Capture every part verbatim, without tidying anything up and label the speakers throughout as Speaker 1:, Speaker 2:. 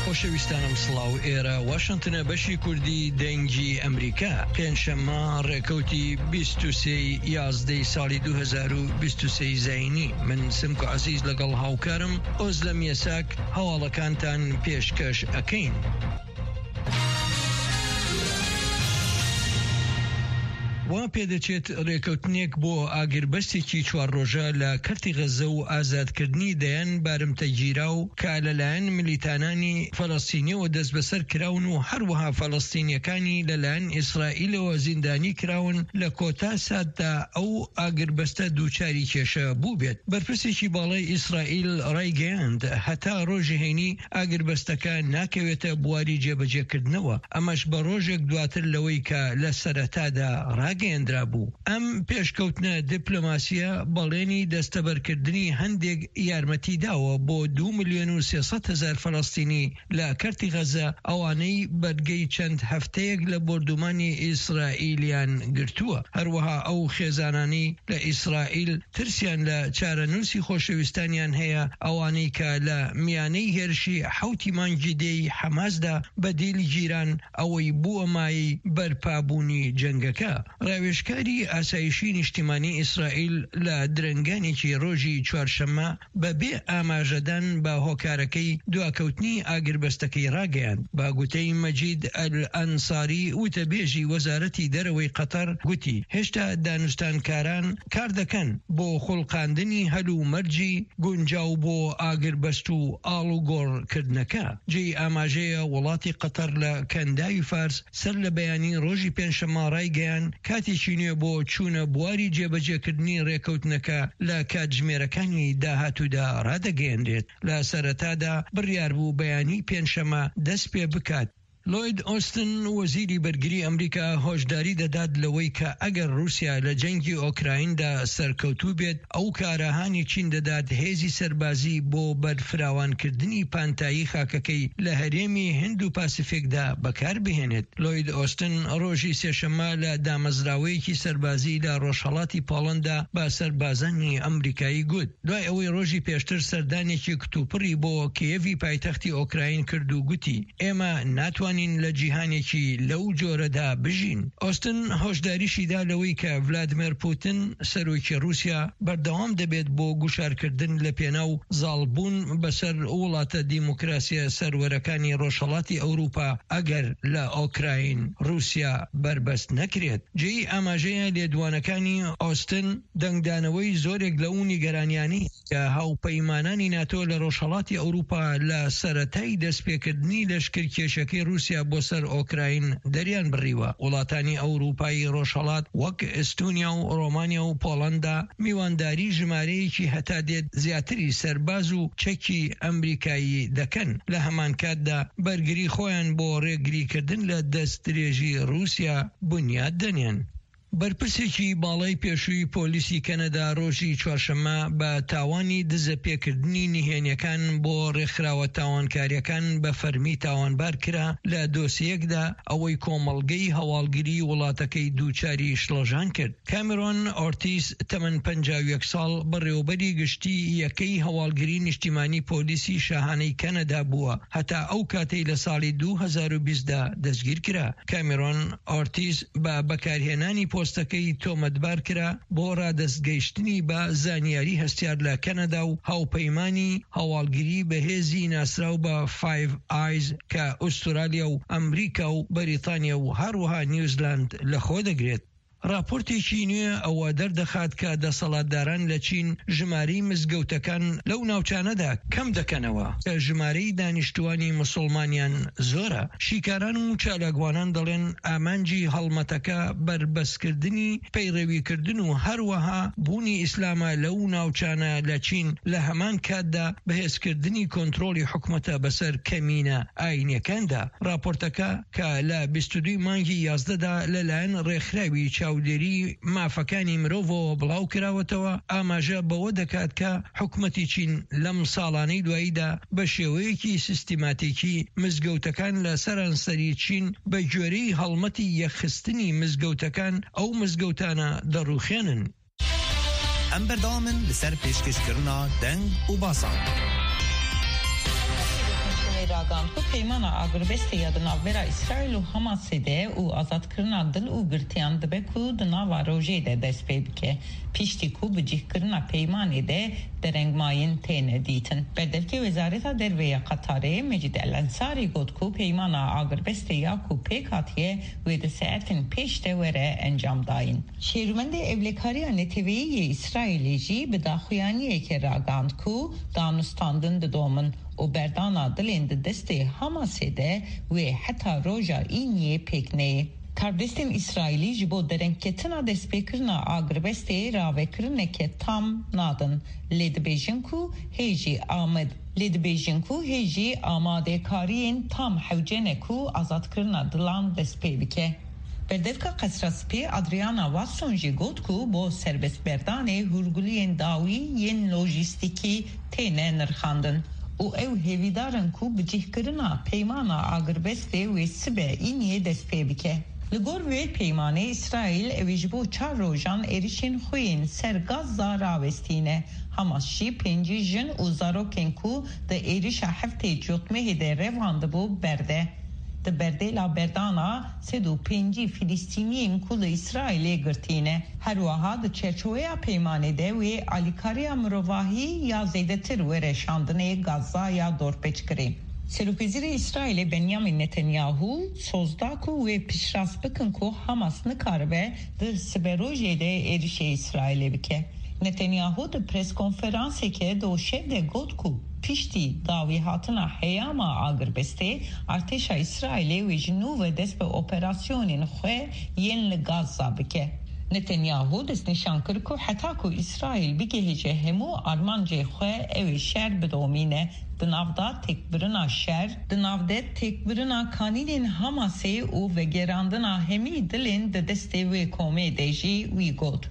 Speaker 1: خۆشەویستانم سڵاو، ئێرە واشنتنە بەشی کوردی دەنگی ئەمریکا پێنجشەممە ڕێکەوتی بیست و سێ یازدەی ساڵی دوو هەزار و بیست و سێ زەینی. من سمک و عەزیز لەگەڵ هاوکارم ئۆزلەم یەساک هەواڵەکانتان پێشکەش ئەکەین. وا پێدەچێت ڕێکەوتنێک بۆ ئاگربەستێکی چوار ڕۆژە لە کەرتی غەزە و ئازادکردنی دەیان بارمتەگیرا و کە لەلایەن ملیتانانی فەڵەستینیەوە دەست بەسەر کراون و هەروەها فەڵەستینیەکانی لەلایەن ئیسرائیلەوە زیندانی کراون لە کۆتا ساتدا ئەو ئاگربەستە دووچاری کێشە بوو بێت. بەرپرسێکی باڵای ئیسرائیل ڕایگەیاند هەتا ڕۆژی هەینی ئاگربەستەکە ناکەوێتە بواری جێبەجێکردنەوە، ئەمەش بە ڕۆژێک دواتر لەوەی کە لە سەرەتادا ڕاگەیەندرا بوو. ئەم پێشکەوتنە دیپلۆماسیە بەڵێنی دەستەبەرکردنی هەندێک یارمەتی داوە بۆ دوو ملیۆن و سێسەد هەزار فەڵەستینی لە کەرتی غەزە، ئەوانەی بەرگەی چەند هەفتەیەک لە بۆردومانی ئیسرائیلیان گرتووە. هەروەها ئەو خێزانانی لە ئیسرائیل ترسیان لە چارەنووسی خۆشەویستانیان هەیە، ئەوانەی کە لە میانەی هێرشی حوتی مانگی دێی حەماسدا بەدیلی گیران ئەوەی بووە مای بەرپابوونی جەنگەکە. ڕاوێژکاری ئاسایشی نیشتیمانی ئیسرائیل لە درنگانێکی ڕۆژی چوارشەممە بەبێ ئاماژەدان بە هۆکارەکەی دواکەوتنی ئاگربەستەکەی ڕاگەیاند. با گوتەی مەجید ئەل-ئەنساری وتەبێژی وەزارەتی دەرەوەی قەتەر گوتی هێشتا دانوستانکاران کار دەکەن بۆ خوڵقاندنی هەلو مەرجی گونجاو بۆ ئاگربەست و ئاڵوگۆڕکردنەکە. جێی ئاماژەیە وڵاتی قەتەر لە کەنداوی فارس سەر لە بەیانی ڕۆژی پێنجشەممە ڕایگەیان کاتێکی نوێ بۆ چوونە بواری جێبەجێکردنی ڕێکەوتنەکە لە کاتژمێرەکانی داهاتوودا ڕادەگەیەندرێت. لە سەرەتادا بڕیار بوو بەیانی پێنجشەممە دەست پێ بکات. لۆید ئۆستن وەزیری بەرگری ئەمریکا هۆشداری دەدات لەوەی کە ئەگەر رووسیا لە جەنگی ئۆکرایندا سەرکەوتوو بێت، ئەو کارەهانی چین دەدات هێزی سەربازی بۆ بەرفراوانکردنی پانتایی خاکەکەی لە هەرێمی هند و پاسیفیکدا بەکاربهێنێت. لۆید ئۆستن ڕۆژی سێشەممە لە دامەزراوەیەکی سەربازی لە ڕۆژهەڵاتی پۆڵەندا بە سەربازانی ئەمریکایی گوت، دوای ئەوەی ڕۆژی پێشتر سەردانێکی کتوپڕی بۆ کیێڤی پایتەختی ئۆکراین کرد و گوتی ئێمە ناتوانین لە جیهانێکی لەو جۆرەدا بژین. ئۆستن هۆشداریشیدا لەوەی کە ڤلادیمیر پوتین سەرۆکی رووسیا بەردەوام دەبێت بۆ گوشارکردن لە پێناو زاڵبوون بەسەر وڵاتە دیموکراسیە سەروەرەکانی ڕۆژهەڵاتی ئەوروپا ئەگەر لە ئۆکراین رووسیا بربەست نەکرێت. جێی ئاماژەیە لێدوانەکانی ئۆستن دەنگدانەوەی زۆرێک لە ئەو نیگەرانیانی کە هاوپەیمانانی ناتۆ لە ڕۆژهەڵاتی ئەوروپا لە سەرەتای دەستپێکردنی لەشکرکێشەکەی رووسیا بۆ سەر ئۆکراین دەریان بڕیوە. وڵاتانی ئەوروپایی ڕۆژهەڵات وەک ئەستونیا و ڕۆمانیا و پۆڵەندا میوانداری ژمارەیەکی هەتا دێت زیاتری سەرباز و چەکی ئەمریکایی دەکەن. لە هەمان کاتدا بەرگری خۆیان بۆ ڕێگریکردن لە دەستدرێژی رووسیا بنیاد دەنێن. بەرپرسێکی باڵای پێشووی پۆلیسی کەنەدا ڕۆژی چوارشەممە بە تاوانی دزە پێکردنی نهێنیەکان بۆ ڕێکخراوە تاوانکاریەکان بە فەرمی تاوانبار کرا لە دۆسیەکدا ئەوەی کۆمەڵگەی هەواڵگیری وڵاتەکەی دووچاری شڵەژان کرد. کامێرۆن ئۆرتیس تەمەن پەنجاو یەک ساڵ بەڕێوەبەری گشتی یەکەی هەواڵگیری نیشتیمانی پۆلیسی شاهانەی کەنەدا بووە، هەتا ئەو کاتەی لە ساڵی دوو هەزار و بیستدا دەستگیر کرا. کامێرۆن ئۆرتیس بە بەکارهێنانی پۆستەکەی تۆمەتبار کرا بۆ ڕادەستگەیشتنی بە زانیاری هەستیار لە کەنەدا و هاوپەیمانی هەواڵگیری بەهێزی ناسراو بە فایڤ ئایز کە ئوسترالیا و ئەمریکا و بەریتانیا و هەروەها نیوزیلاند لەخۆ دەگرێت. راپۆرتێکی نوێ ئەوە دەردەخات کە دەسەڵاتداران لە چین ژمارەی مزگەوتەکان لەو ناوچانەدا کەم دەکەنەوە کە ژمارەی دانیشتوانی موسڵمانیان زۆرە. شیکاران و چالاکوانان دەڵێن ئامانجی هەڵمەتەکە بربەستکردنی پەیڕەویکردن و هەروەها بوونی ئیسلامە لەو ناوچانە لە چین لە هەمان کاتدا بەهێزکردنی کۆنتڕۆلی حکومەتە بەسەر کەمینە ئاینیەکاندا. راپۆرتەکە کە لە بیست و دوو مانگی یازدەدا لەلایەن ڕێکخراوی چاودێری مافەکانی مرۆڤەوە بڵاو کراوەتەوە، ئاماژە بەوە دەکات کە حکومەتی چین لەم ساڵانەی دواییدا بە شێوەیەکی سیستیماتیکی مزگەوتەکان لە سەرانسەری چین بە گوێرەی هەڵمەتی یەخستنی مزگەوتەکان ئەو مزگەوتانە دەڕوخێنن.
Speaker 2: ئەم بەردەوامن لەسەر پێشکەشکردنا دەنگ و باسان.
Speaker 3: ragan ku peymana agribeste yadına vera İsrail u Hamas de u azatkirina dil u girtiyan dibe ku dina roje de despebike pişti ku bicikirina peymane de derengmayın tene ditin. Berdevki Wezareta Derveya Katare Mecid El Ansari got ku peymana agribeste ya ku pekatiye ve de saatin peşte vere encam dayın. Şermende evlekariya neteviye İsrailci bedaxuyaniye ke ragan ku danustandın de domun o berdana dilinde deste Hamas'e ve hatta roja iniye pekneye. Kardestin İsraili jibo derenketina despekirna agribeste ravekirne ke tam nadın. Ledbejinku heji Ahmed. Ledbejinku heji amade kariyen tam havceneku azatkirna dilan despevike. Berdevka Kasraspi Adriana Vassonji gotku bo serbest berdane hurguliyen dawi yen lojistiki tene nırxandın. O ev hevidarın ku bicihkirina peymana agribeste ve sibe iniye despevike. Ligor ve peymane İsrail evijbo çar rojan erişin xuyin ser Gazza ravestine. Hamasşi penci jin u zaroken ku de erişa hefte cotmehe de revandı bu berde. De berde la berdana sedu penci Filistiniyin ku de İsrail'e girtine. Her vaha de çerçoveya peymanede ve alikariya mrovahi ya zedetir ve reşandine Gazza ya dorpeçkiri. Serukveziri İsrail'e Benjamin Netanyahu sozdaku ve pişrasbıkın ku Hamas nikar ve de siberojede erişe İsrail'e bike. Netanyahu de pres konferanse ke do şevde gotku pişti davi hatına heyama agribeste arteşa İsrail'e ve jinu ve despe operasyonin xwe yenli Gazza bike. Netanyahu des nişan kır ku heta ku İsrail bigehece hemu armance xwe ev şer bedomine dınavda tekbirina şer dınavde tekbirina kaninin Hamas'e u ve gerandına hemi dilin de deste ve kome deji we god.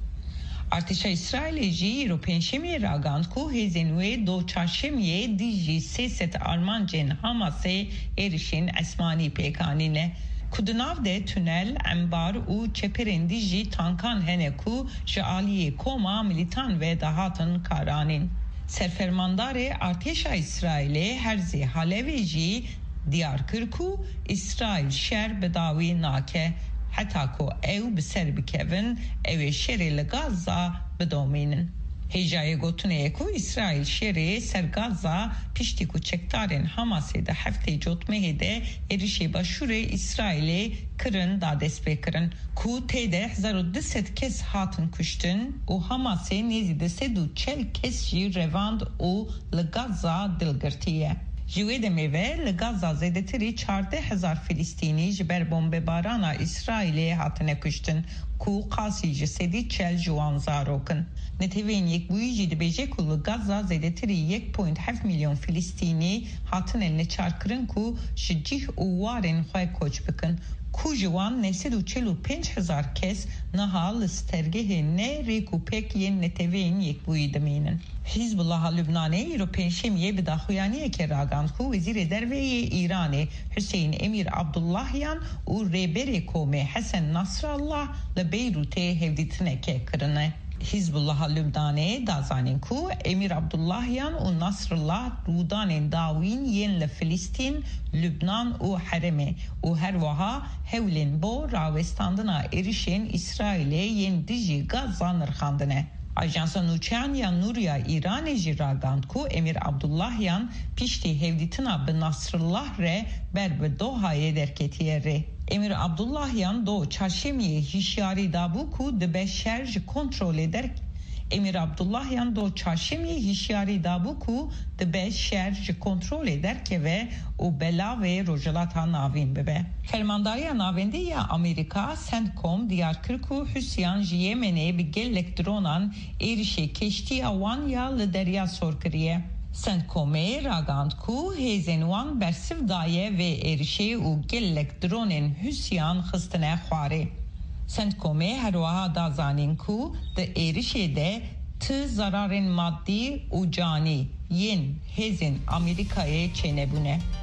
Speaker 3: Arteşa İsrail'ci Europenşemiye ragan ku hezin ve do çarşemiye diji seset armancen Hamas'e erişin esmani pekanine. Kudunavde tünel, ambar u çeperendici tankan heneku şaliye koma militan ve dahatın karanin. Serfermandare Arteşa İsrail'e herzi haleveci diyar kırku İsrail şer bedavi nake. Hatta ko ev beser bikevin ev şerili Gazza bedominin. Hecaya gotuneye ku İsrail şeri ser Gazza pişti ku çektarın Hamas'e de hafte cotmehe de erişe başure İsrail'e kırın da despekirin. Ku tede zaru deset kes hatın kuştun o Hamas'e nezide sedu çel kesji revand o le Gazza dilgirtiye. Jüvedeme ve le Gazza zedetiri çarde hazar Filistini jiber bombe barana İsrail'e hatine kuştun ku qasici sedi çel juan zarokun. Neteveyn yek buyici de becekulu Gazza zedetiri yek point hef milyon Filistini hatın eline çarkırın ku şicih uvarin xwe koç bikın. Ku jiwan nesedu çelu penç hazar kes nahal stergehe ne reku pek yen neteveyn yek buyi demeynin. Hizbullah Lübnan'e Europen şemiye bedaxuyaniye ke ragan ku vezir derveye İran'e Hüseyin Emir Abdullahyan u rebere kome Hasan Nasrallah le Beyrut'e hevditine ke kırına. Hizbullah Lübnan'e dazanin ku Emir Abdullahyan u Nasrallah rudanen davin yenle Filistin, Lübnan u Hareme u her vaha hevlin bo ravestandına erişen İsrail'e yen diji Gazza nırxandine. Ajansa Nuçanya Nuriya İraneci ragan ku Emir Abdullahyan pişti hevditina be Nasrallah re berbe Doha'ye derketiye re. Emir Abdullahyan do çarşemiye hişyari dabu ku de beşerj kontrol eder. Emir Abdullahyan do çarşemiye hişyari dabu ku de beşerj kontrol eder ke ve o bela ve rojalata navin bebe. Fermandariya navende ya Amerika Centcom diyar kırku Hüsyan Yemen'e bir gellek dronan erişe keşti avan ya le derya sorkriye. Centcom'e ragand ku hezenwan bersiv daye ve erişe u gellek dronen Hüsyan xistine xware. Centcom'e her vaha da zanin ku de erişe de tı zararın maddi u cani yen hezin Amerika'ya çenebune.